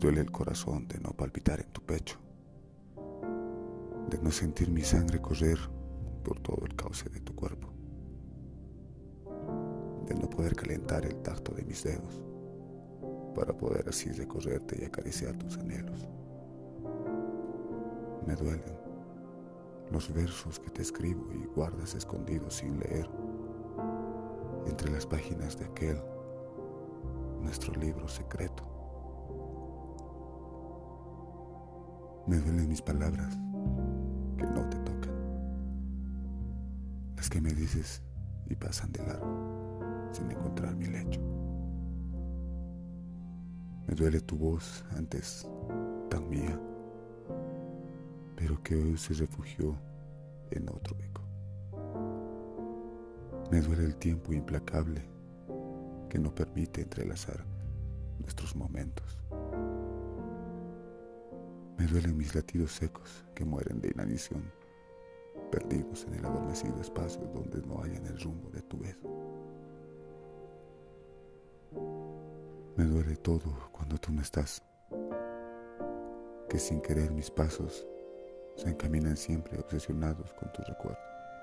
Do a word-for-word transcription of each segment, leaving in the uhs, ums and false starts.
duele el corazón de no palpitar en tu pecho, de no sentir mi sangre correr por todo el cauce de tu cuerpo, de no poder calentar el tacto de mis dedos para poder así recorrerte y acariciar tus anhelos. Me duelen los versos que te escribo y guardas escondidos sin leer entre las páginas de aquel nuestro libro secreto. Me duelen mis palabras que no te tocan, las que me dices y pasan de largo sin encontrar mi lecho. Me duele tu voz antes tan mía, pero que hoy se refugió en otro eco. Me duele el tiempo implacable que no permite entrelazar nuestros momentos. Me duelen mis latidos secos que mueren de inanición, perdidos en el adormecido espacio donde no hayan el rumbo de tu beso. Me duele todo cuando tú no estás, que sin querer mis pasos se encaminan siempre obsesionados con tu recuerdo,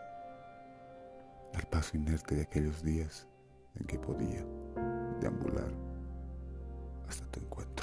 al paso inerte de aquellos días en que podía deambular hasta tu encuentro.